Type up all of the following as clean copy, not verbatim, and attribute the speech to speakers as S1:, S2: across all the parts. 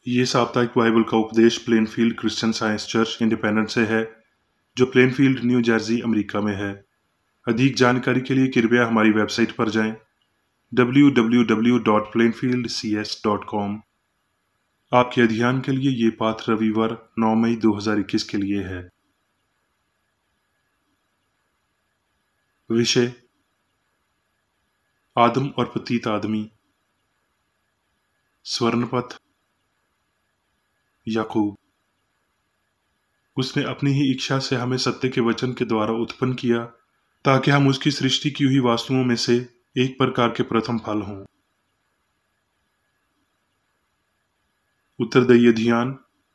S1: ये साप्ताहिक बाइबल का उपदेश Plainfield Christian science church independent से है, जो प्लेनफील्ड, न्यू जर्सी, अमेरिका में है। अधिक जानकारी के लिए कृपया हमारी वेबसाइट पर जाएं www.plainfieldcs.com। आपके अध्ययन के लिए ये पाठ रविवार 9 मई 2021 के लिए है। विषय: आदम और पतित आदमी। स्वर्णपथ: याकूब। उसने अपनी ही इच्छा से हमें सत्य के वचन के द्वारा उत्पन्न किया, ताकि हम उसकी सृष्टि की हुई वस्तुओं में से एक प्रकार के प्रथम फल हों। उत्तरदायी ध्यान: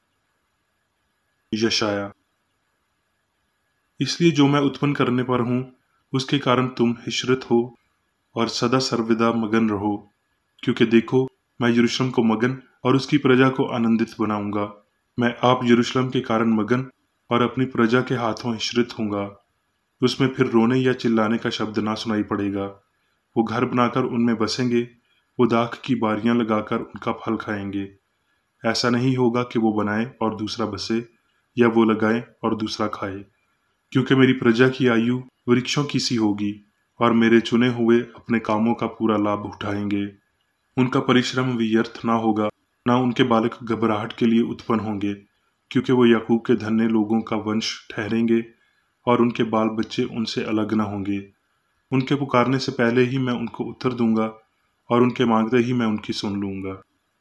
S1: यशाया। इसलिए जो मैं उत्पन्न करने पर हूं, उसके कारण तुम हिशरत हो और सदा सर्वदा मगन रहो, क्योंकि देखो, मैं यरूशलेम को मगन और उसकी प्रजा को आनंदित बनाऊंगा। मैं आप यरूशलेम के कारण मगन और अपनी प्रजा के हाथों हिशरत होऊंगा। उसमें फिर रोने या चिल्लाने का शब्द ना सुनाई पड़ेगा। वो घर बनाकर उनमें बसेंगे, वो दाख की बारियां लगाकर उनका फल खाएंगे। ऐसा नहीं होगा कि वो बनाए और दूसरा बसे, या वो लगाए और दूसरा खाए, क्योंकि मेरी प्रजा की आयु वृक्षों की सी होगी और मेरे चुने हुए अपने कामों का पूरा लाभ उठाएंगे। उनका परिश्रम व्यर्थ ना होगा, ना उनके बालक घबराहट के लिए उत्पन्न होंगे, क्योंकि वो याकूब के धन्य लोगों का वंश ठहरेंगे और उनके बाल बच्चे उनसे अलग न होंगे। उनके पुकारने से पहले ही मैं उनको उत्तर दूंगा और उनके मांगते ही मैं उनकी सुन लूंगा।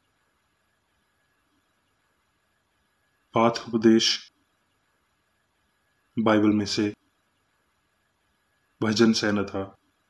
S1: पाठ उपदेश बाइबल में से। भजन सहना था।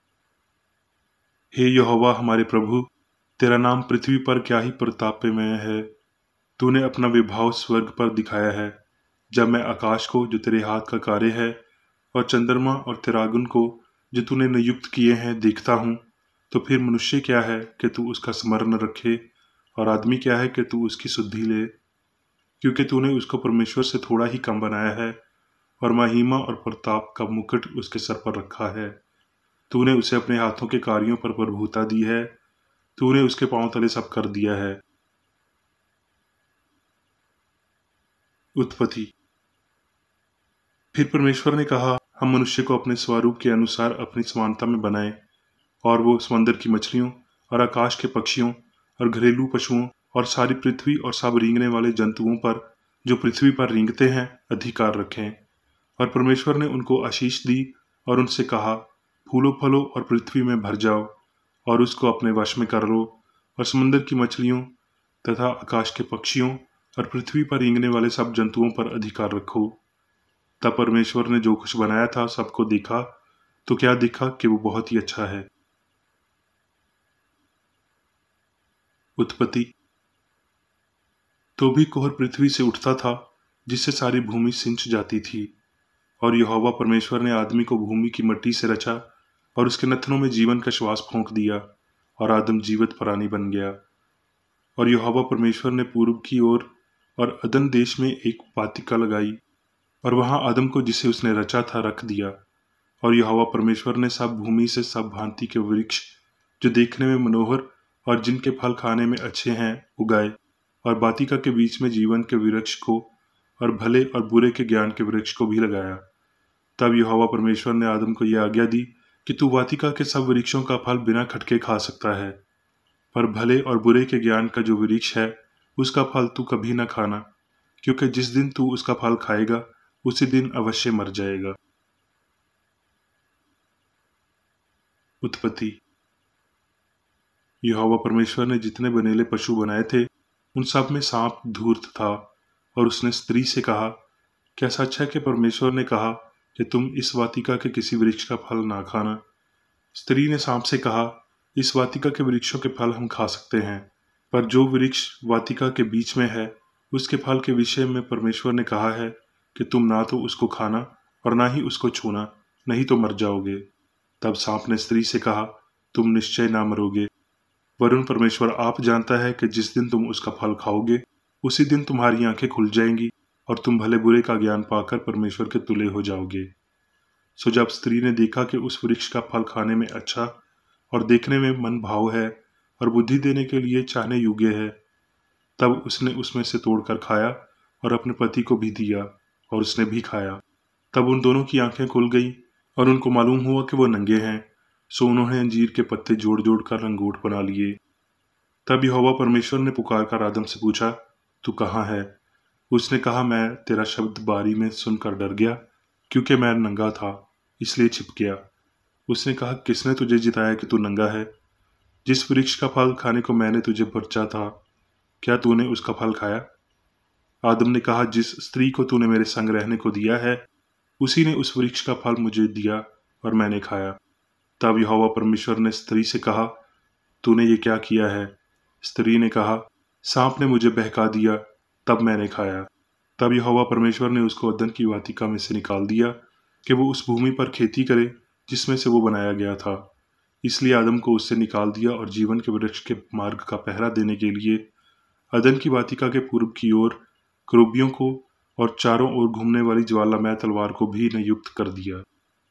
S1: हे यहोवा हमारे प्रभु, तेरा नाम पृथ्वी पर क्या ही प्रतापमय है। तूने अपना विभाव स्वर्ग पर दिखाया है। जब मैं आकाश को, जो तेरे हाथ का कार्य है, और चंद्रमा और तिरागुन को, जो तूने नियुक्त किए हैं, देखता हूँ, तो फिर मनुष्य क्या है कि तू उसका स्मरण रखे, और आदमी क्या है कि तू उसकी सुधि ले। क्योंकि तूने उसको परमेश्वर से थोड़ा ही कम बनाया है, और महिमा और प्रताप का मुकुट उसके सर पर रखा है। तूने उसे अपने हाथों के कार्यों पर प्रभुता दी है। तूने उसके पांव तले सब कर दिया है। उत्पत्ति। फिर परमेश्वर ने कहा, हम मनुष्य को अपने स्वरूप के अनुसार अपनी समानता में बनाएं, और वो समंदर की मछलियों और आकाश के पक्षियों और घरेलू पशुओं और सारी पृथ्वी और सब रेंगने वाले जंतुओं पर, जो पृथ्वी पर रेंगते हैं, अधिकार रखें। और परमेश्वर ने उनको आशीष दी और उनसे कहा, फूलो फलो और पृथ्वी में भर जाओ और उसको अपने वश में कर लो, और समंदर की मछलियों तथा आकाश के पक्षियों और पृथ्वी पर रेंगने वाले सब जंतुओं पर अधिकार रखो। तब परमेश्वर ने जो कुछ बनाया था सबको देखा, तो क्या देखा कि वो बहुत ही अच्छा है। उत्पत्ति। तो भी कोहर पृथ्वी से उठता था, जिससे सारी भूमि सिंच जाती थी। और यहोवा परमेश्वर ने आदमी को भूमि की मिट्टी से रचा और उसके नथनों में जीवन का श्वास फूंक दिया, और आदम जीवित प्राणी बन गया। और यहोवा परमेश्वर ने पूर्व की ओर और अदन देश में एक वाटिका लगाई, और वहां आदम को, जिसे उसने रचा था, रख दिया। और यहोवा परमेश्वर ने सब भूमि से सब भांति के वृक्ष, जो देखने में मनोहर और जिनके फल खाने में अच्छे हैं, उगाए, और वाटिका के बीच में जीवन के वृक्ष को और भले और बुरे के ज्ञान के वृक्ष को भी लगाया। तब यहोवा परमेश्वर ने आदम को यह आज्ञा दी कि तू वाटिका के सब वृक्षों का फल बिना खटके खा सकता है, पर भले और बुरे के ज्ञान का जो वृक्ष है, उसका फल तू कभी न खाना, क्योंकि जिस दिन तू उसका फल खाएगा, उसी दिन अवश्य मर जाएगा। उत्पत्ति। यहोवा परमेश्वर ने जितने बनेले पशु बनाए थे, उन सब में सांप धूर्त था। और उसने स्त्री से कहा, क्या सच है कि परमेश्वर ने कहा कि तुम इस वाटिका के किसी वृक्ष का फल ना खाना? स्त्री ने सांप से कहा, इस वाटिका के वृक्षों के फल हम खा सकते हैं, पर जो वृक्ष वाटिका के बीच में है, उसके फल के विषय में परमेश्वर ने कहा है कि तुम ना तो उसको खाना और ना ही उसको छूना, नहीं तो मर जाओगे। तब सांप ने स्त्री से कहा, तुम निश्चय ना मरोगे, वरुण परमेश्वर आप जानता है कि जिस दिन तुम उसका फल खाओगे, उसी दिन तुम्हारी आंखें खुल जाएंगी और तुम भले बुरे का ज्ञान पाकर परमेश्वर के तुल्य हो जाओगे। सो जब स्त्री ने देखा कि उस वृक्ष का फल खाने में अच्छा और देखने में मन भाव है और बुद्धि देने के लिए चाहने योग्य है, तब उसने उसमें से तोड़कर खाया और अपने पति को भी दिया और उसने भी खाया। तब उन दोनों की आंखें खुल गई और उनको मालूम हुआ कि वो नंगे हैं। सो उन्होंने अंजीर के पत्ते जोड़ जोड़ कर लंगोट बना लिए। तब यहोवा परमेश्वर ने पुकार कर आदम से पूछा, तू कहाँ है? उसने कहा, मैं तेरा शब्द बारी में सुनकर डर गया, क्योंकि मैं नंगा था, इसलिए छिप गया। उसने कहा, किसने तुझे जिताया कि तू नंगा है? जिस वृक्ष का फल खाने को मैंने तुझे बरचा था, क्या तूने उसका फल खाया? आदम ने कहा, जिस स्त्री को तूने मेरे संग रहने को दिया है, उसी ने उस वृक्ष का फल मुझे दिया और मैंने खाया। तब यहोवा परमेश्वर ने स्त्री से कहा, तूने ये क्या किया है? स्त्री ने कहा, सांप ने मुझे बहका दिया, तब मैंने खाया। तब यहोवा परमेश्वर ने उसको अदन की वाटिका में से निकाल दिया कि वो उस भूमि पर खेती करे जिसमें से वो बनाया गया था। इसलिए आदम को उससे निकाल दिया और जीवन के वृक्ष के मार्ग का पहरा देने के लिए अदन की वाटिका के पूर्व की ओर करूबियों को और चारों ओर घूमने वाली ज्वालामय तलवार को भी नियुक्त कर दिया।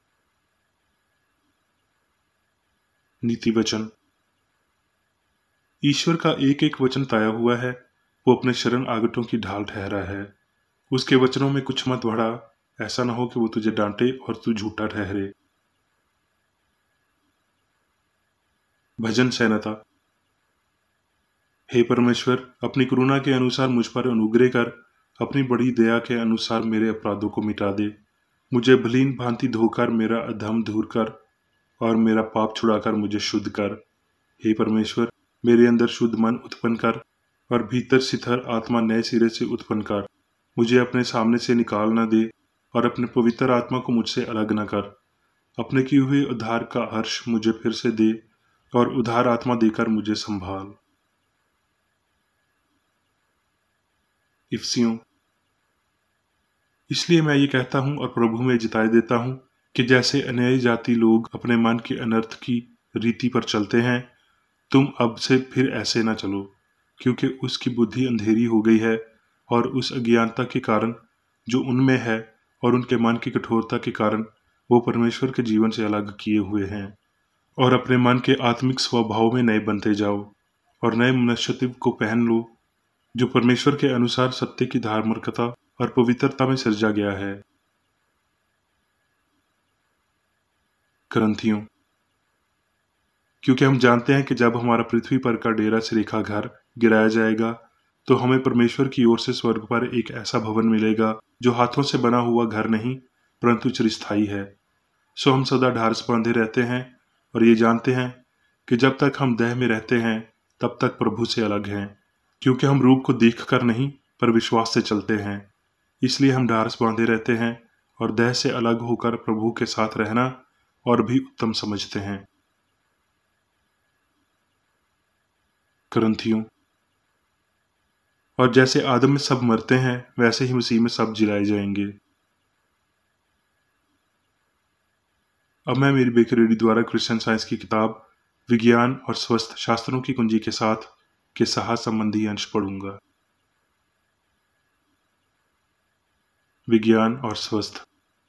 S1: नीति वचन। ईश्वर का एक एक वचन ताया हुआ है, वो अपने शरण आगतों की ढाल ठहरा है। उसके वचनों में कुछ मत बढ़ा, ऐसा न हो कि वो तुझे डांटे और तू झूठा ठहरे। भजन संहिता। हे परमेश्वर, अपनी करुणा के अनुसार मुझ पर अनुग्रह कर, अपनी बड़ी दया के अनुसार मेरे अपराधों को मिटा दे। मुझे भलीन भांति धोकर मेरा अधर्म दूर कर और मेरा पाप छुड़ाकर मुझे शुद्ध कर। हे परमेश्वर, मेरे अंदर शुद्ध मन उत्पन्न कर और भीतर सिथर आत्मा नए सिरे से उत्पन्न कर। मुझे अपने सामने से निकाल न दे और अपने पवित्र आत्मा को मुझसे अलग न कर। अपने किए हुए उद्धार का हर्ष मुझे फिर से दे और उद्धार आत्मा देकर मुझे संभाल। इफसियों। इसलिए मैं ये कहता हूँ और प्रभु में जिताए देता हूँ कि जैसे अन्यायी जाति लोग अपने मन के अनर्थ की रीति पर चलते हैं, तुम अब से फिर ऐसे न चलो, क्योंकि उसकी बुद्धि अंधेरी हो गई है और उस अज्ञानता के कारण जो उनमें है और उनके मन की कठोरता के कारण वो परमेश्वर के जीवन से अलग किए हुए हैं। और अपने मन के आत्मिक स्वभाव में नए बनते जाओ और नए मनुष्यत्व को पहन लो, जो परमेश्वर के अनुसार सत्य की धार्मिकता और पवित्रता में सृजा गया है। ग्रंथियों। क्योंकि हम जानते हैं कि जब हमारा पृथ्वी पर का डेरा सिरेखा घर गिराया जाएगा, तो हमें परमेश्वर की ओर से स्वर्ग पर एक ऐसा भवन मिलेगा जो हाथों से बना हुआ घर नहीं, परंतु चिरस्थायी है। सो हम सदा ढारस बांधे रहते हैं और ये जानते हैं कि जब तक हम देह में रहते हैं, तब तक प्रभु से अलग हैं, क्योंकि हम रूप को देख कर नहीं पर विश्वास से चलते हैं। इसलिए हम ढारस बांधे रहते हैं और देह से अलग होकर प्रभु के साथ रहना और भी उत्तम समझते हैं। ग्रंथियों। और जैसे आदम में सब मरते हैं, वैसे ही मसीह में सब जिलाए जाएंगे। अब मैं मेरी बेकरेडी द्वारा क्रिश्चियन साइंस की किताब विज्ञान और स्वस्थ शास्त्रों की कुंजी के साथ के सहा संबंधी अंश पढ़ूंगा। विज्ञान और स्वस्थ।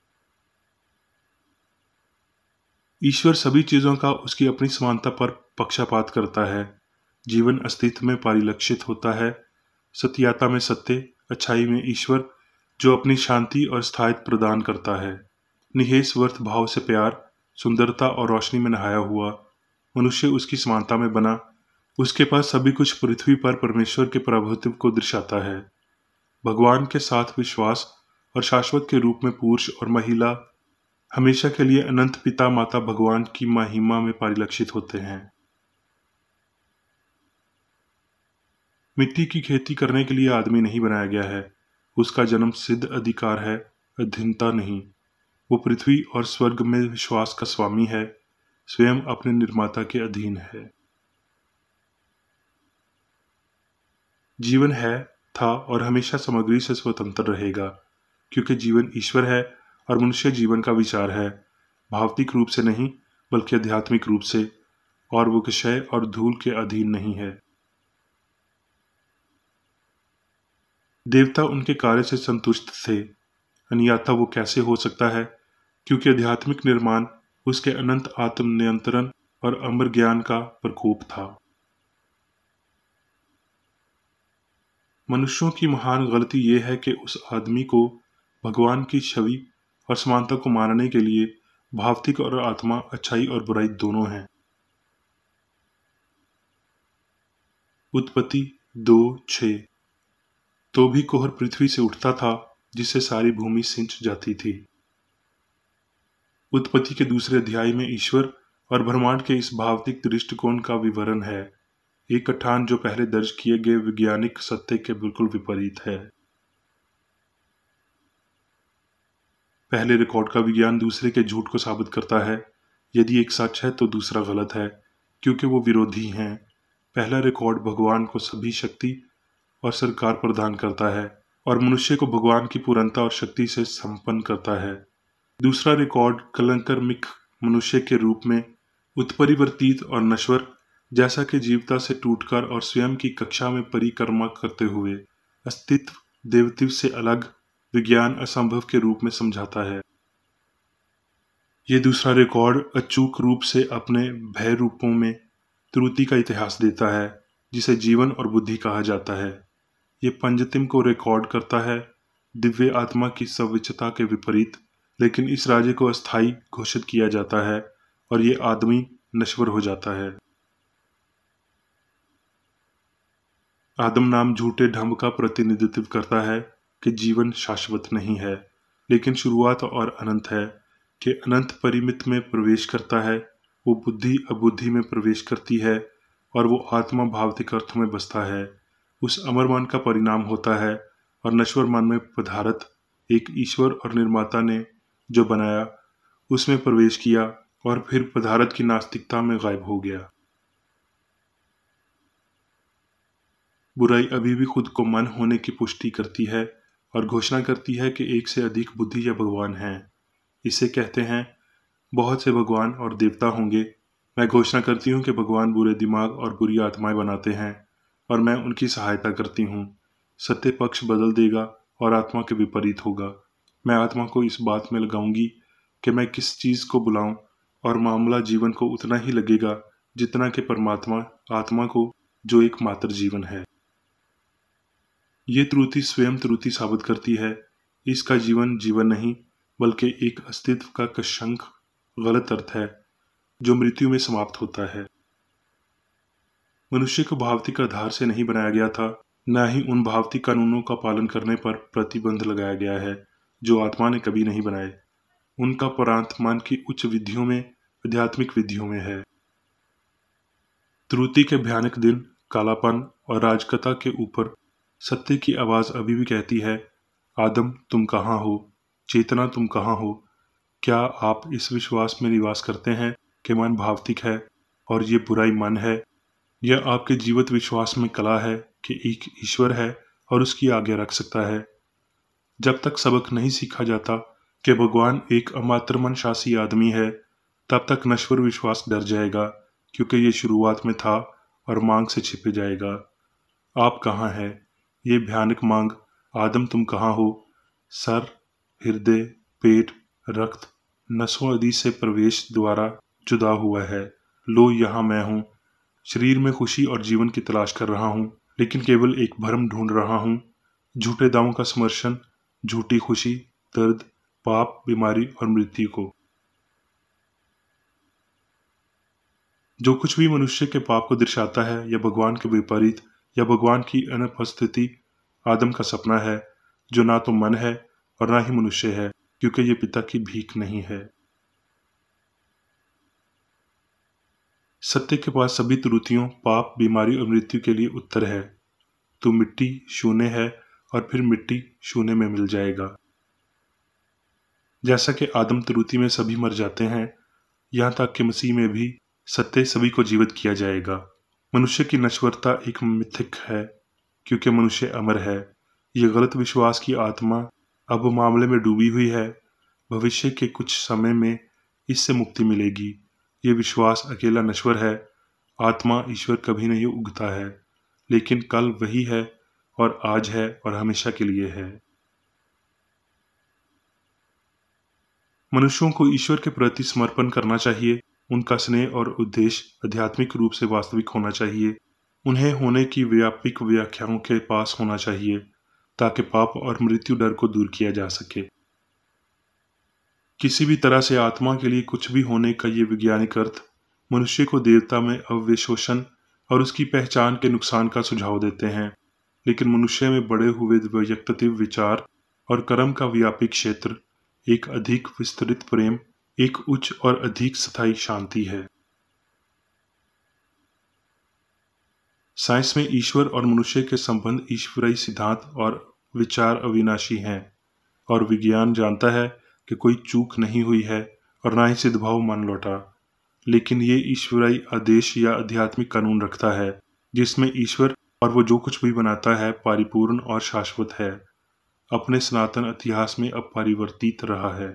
S1: ईश्वर सभी चीजों का उसकी अपनी समानता पर पक्षपात करता है। जीवन अस्तित्व में परिलक्षित होता है, सत्यता में सत्य, अच्छाई में ईश्वर, जो अपनी शांति और स्थायित्व प्रदान करता है। निहेश वर्थ भाव से प्यार, सुंदरता और रोशनी में नहाया हुआ मनुष्य उसकी समानता में बना। उसके पास सभी कुछ पृथ्वी पर परमेश्वर के प्रभुत्व को दर्शाता है। भगवान के साथ विश्वास और शाश्वत के रूप में पुरुष और महिला हमेशा के लिए अनंत पिता माता भगवान की महिमा में परिलक्षित होते हैं। मिट्टी की खेती करने के लिए आदमी नहीं बनाया गया है, उसका जन्म सिद्ध अधिकार है, अधीनता नहीं। वो पृथ्वी और स्वर्ग में विश्वास का स्वामी है, स्वयं अपने निर्माता के अधीन है। जीवन है, था और हमेशा सामग्री से स्वतंत्र रहेगा, क्योंकि जीवन ईश्वर है और मनुष्य जीवन का विचार है, भौतिक रूप से नहीं बल्कि आध्यात्मिक रूप से, और वो क्षय और धूल के अधीन नहीं है। देवता उनके कार्य से संतुष्ट थे, अन्यथा वो कैसे हो सकता है, क्योंकि आध्यात्मिक निर्माण उसके अनंत आत्म नियंत्रण और अमर ज्ञान का प्रकोप था। मनुष्यों की महान गलती यह है कि उस आदमी को भगवान की छवि और समानता को मानने के लिए भौतिक और आत्मा, अच्छाई और बुराई दोनों हैं। उत्पत्ति 2:6। तो भी कोहर पृथ्वी से उठता था, जिससे सारी भूमि सिंच जाती थी। उत्पत्ति के दूसरे अध्याय में ईश्वर और ब्रह्मांड के इस भौतिक दृष्टिकोण का विवरण है, एक कथान जो पहले दर्ज किए गए वैज्ञानिक सत्य के बिल्कुल विपरीत है। पहले रिकॉर्ड का विज्ञान दूसरे के झूठ को साबित करता है। यदि एक सच है तो दूसरा गलत है, क्योंकि वो विरोधी हैं। पहला रिकॉर्ड भगवान को सभी शक्ति और सरकार प्रदान करता है और मनुष्य को भगवान की पूर्णता और शक्ति से संपन्न करता है। दूसरा रिकॉर्ड कलंकर्मिक मनुष्य के रूप में उत्परिवर्तित और नश्वर, जैसा कि जीवता से टूटकर और स्वयं की कक्षा में परिक्रमा करते हुए अस्तित्व देवत्व से अलग विज्ञान असंभव के रूप में समझाता है। ये दूसरा रिकॉर्ड अचूक रूप से अपने भय रूपों में त्रुटि का इतिहास देता है, जिसे जीवन और बुद्धि कहा जाता है। ये पंचतिम को रिकॉर्ड करता है, दिव्य आत्मा की सविच्छता के विपरीत, लेकिन इस राज्य को अस्थायी घोषित किया जाता है और ये आदमी नश्वर हो जाता है। आदम नाम झूठे ढंग का प्रतिनिधित्व करता है कि जीवन शाश्वत नहीं है, लेकिन शुरुआत और अनंत है, कि अनंत परिमित में प्रवेश करता है। वो बुद्धि अबुद्धि में प्रवेश करती है और वो आत्मा भौतिक अर्थ में बसता है। उस अमर मन का परिणाम होता है और नश्वर मन में पदार्थ एक ईश्वर और निर्माता ने जो बनाया उसमें प्रवेश किया और फिर पदार्थ की नास्तिकता में गायब हो गया। बुराई अभी भी खुद को मन होने की पुष्टि करती है और घोषणा करती है कि एक से अधिक बुद्धि या भगवान हैं। इसे कहते हैं बहुत से भगवान और देवता होंगे। मैं घोषणा करती हूँ कि भगवान बुरे दिमाग और बुरी आत्माएं बनाते हैं और मैं उनकी सहायता करती हूँ। सत्य पक्ष बदल देगा और आत्मा के विपरीत होगा। मैं आत्मा को इस बात में लगाऊंगी कि मैं किस चीज को बुलाऊं और मामला जीवन को उतना ही लगेगा जितना कि परमात्मा आत्मा को, जो एकमात्र जीवन है। ये त्रुटि स्वयं त्रुटि साबित करती है। इसका जीवन जीवन नहीं, बल्कि एक अस्तित्व का कशंक गलत अर्थ है जो मृत्यु में समाप्त होता है। मनुष्य को भौतिक आधार से नहीं बनाया गया था, न ही उन भौतिक कानूनों का पालन करने पर प्रतिबंध लगाया गया है जो आत्मा ने कभी नहीं बनाए। उनका प्रांत मन की उच्च विधियों में, आध्यात्मिक विधियों में है। त्रुटि के भयानक दिन, कालापन और राजकता के ऊपर सत्य की आवाज अभी भी कहती है, आदम तुम कहाँ हो? चेतना तुम कहाँ हो? क्या आप इस विश्वास में निवास करते हैं कि मन भौतिक है और ये बुराई मन है? यह आपके जीवित विश्वास में कला है कि एक ईश्वर है और उसकी आज्ञा रख सकता है। जब तक सबक नहीं सीखा जाता कि भगवान एक अमात्र मनशासी आदमी है, तब तक नश्वर विश्वास डर जाएगा, क्योंकि ये शुरुआत में था और मांग से छिप जाएगा। आप कहाँ हैं? ये भयानक मांग, आदम तुम कहाँ हो? सर, हृदय, पेट, रक्त, नसों आदि से प्रवेश द्वारा जुदा हुआ है। लो यहाँ मैं हूँ। शरीर में खुशी और जीवन की तलाश कर रहा हूँ, लेकिन केवल एक भ्रम ढूंढ रहा हूँ। झूठे दावों का समर्थन, झूठी खुशी, दर्द, पाप, बीमारी और मृत्यु को। जो कुछ भी मनुष्य के पाप को दर्शाता है या भगवान के विपरीत या भगवान की अनुपस्थिति, आदम का सपना है, जो ना तो मन है और ना ही मनुष्य है, क्योंकि ये पिता की भीख नहीं है। सत्य के पास सभी त्रुटियों, पाप, बीमारी और मृत्यु के लिए उत्तर है। तू मिट्टी शून्य है और फिर मिट्टी शून्य में मिल जाएगा। जैसा कि आदम त्रुटि में सभी मर जाते हैं, यहाँ तक कि मसीह में भी सत्य सभी को जीवित किया जाएगा। मनुष्य की नश्वरता एक मिथक है, क्योंकि मनुष्य अमर है। यह गलत विश्वास की आत्मा अब मामले में डूबी हुई है। भविष्य के कुछ समय में इससे मुक्ति मिलेगी। ये विश्वास अकेला नश्वर है। आत्मा ईश्वर कभी नहीं उगता है, लेकिन कल वही है और आज है और हमेशा के लिए है। मनुष्यों को ईश्वर के प्रति समर्पण करना चाहिए। उनका स्नेह और उद्देश्य आध्यात्मिक रूप से वास्तविक होना चाहिए। उन्हें होने की व्यापक व्याख्याओं के पास होना चाहिए ताकि पाप और मृत्यु डर को दूर किया जा सके। किसी भी तरह से आत्मा के लिए कुछ भी होने का ये वैज्ञानिक अर्थ मनुष्य को देवता में अवशोषण और उसकी पहचान के नुकसान का सुझाव देते हैं, लेकिन मनुष्य में बड़े हुए वैयक्तिक विचार और कर्म का व्यापक क्षेत्र, एक अधिक विस्तृत प्रेम, एक उच्च और अधिक स्थायी शांति है। साइंस में ईश्वर और मनुष्य के संबंध ईश्वरीय सिद्धांत और विचार अविनाशी हैं, और विज्ञान जानता है कि कोई चूक नहीं हुई है और ना ही सिद्धभाव मान लौटा, लेकिन ये ईश्वरीय आदेश या आध्यात्मिक कानून रखता है जिसमें ईश्वर और वो जो कुछ भी बनाता है परिपूर्ण और शाश्वत है, अपने सनातन इतिहास में अपरिवर्तित रहा है।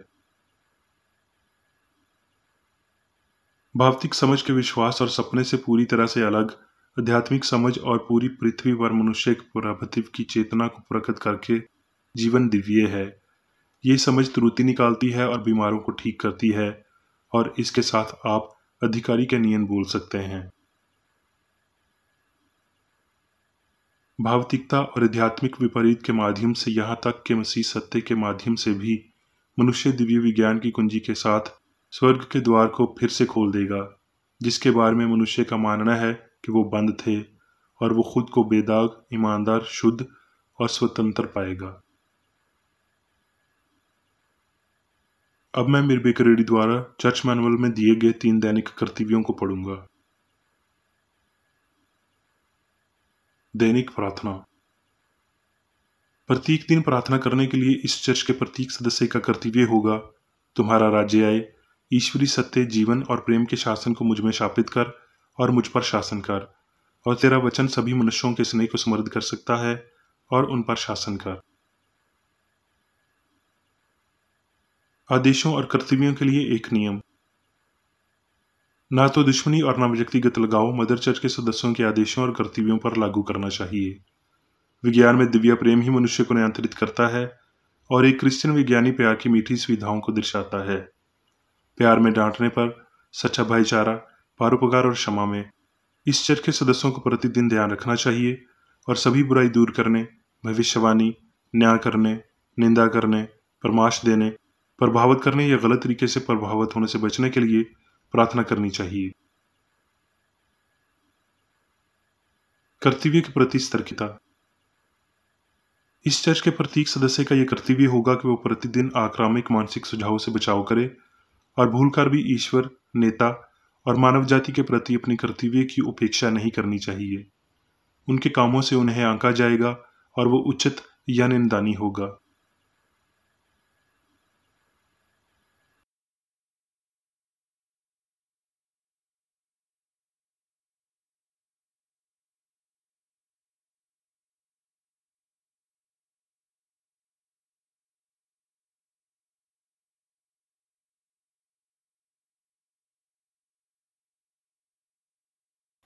S1: भौतिक समझ के विश्वास और सपने से पूरी तरह से अलग आध्यात्मिक समझ और पूरी पृथ्वी पर मनुष्य के प्रभुत्व की चेतना को प्रकट करके जीवन दिव्य है। ये समझ त्रुटि निकालती है और बीमारों को ठीक करती है, और इसके साथ आप अधिकारी के नियम बोल सकते हैं। भावतिकता और आध्यात्मिक विपरीत के माध्यम से यहाँ तक कि मसीह सत्य के माध्यम से भी मनुष्य दिव्य विज्ञान की कुंजी के साथ स्वर्ग के द्वार को फिर से खोल देगा, जिसके बारे में मनुष्य का मानना है कि वो बंद थे, और वो खुद को बेदाग, ईमानदार, शुद्ध और स्वतंत्र पाएगा। अब मैं मिर बेकरेडी द्वारा चर्च मैनुअल में दिए गए 3 दैनिक कर्तव्यों को पढ़ूंगा। दैनिक प्रार्थना। प्रत्येक दिन प्रार्थना करने के लिए इस चर्च के प्रत्येक सदस्य का कर्तव्य होगा, तुम्हारा राज्य आए, ईश्वरी सत्य, जीवन और प्रेम के शासन को मुझ में स्थापित कर और मुझ पर शासन कर, और तेरा वचन सभी मनुष्यों के स्नेह को समृद्ध कर सकता है और उन पर शासन कर। आदेशों और कर्तव्यों के लिए एक नियम। ना तो दुश्मनी और ना व्यक्तिगत लगाव मदर चर्च के सदस्यों के आदेशों और कर्तव्यों पर लागू करना चाहिए। विज्ञान में दिव्य प्रेम ही मनुष्य को नियंत्रित करता है, और एक क्रिश्चियन विज्ञानी प्यार की मीठी सुविधाओं को दर्शाता है। प्यार में डांटने पर, सच्चा भाईचारा, परोपकार और क्षमा में। इस चर्च के सदस्यों को प्रतिदिन ध्यान रखना चाहिए और सभी बुराई दूर करने, भविष्यवाणी, न्याय करने, निंदा करने, परामर्श देने, प्रभावित करने या गलत तरीके से प्रभावित होने से बचने के लिए प्रार्थना करनी चाहिए। कर्तव्य के प्रति सतर्कता। इस चर्च के प्रत्येक सदस्य का यह कर्तव्य होगा कि वो प्रतिदिन आक्रामक मानसिक सुझावों से बचाव करे और भूलकर भी ईश्वर, नेता और मानव जाति के प्रति अपनी कर्तव्य की उपेक्षा नहीं करनी चाहिए। उनके कामों से उन्हें आंका जाएगा और वो उचित या निंदनीय होगा।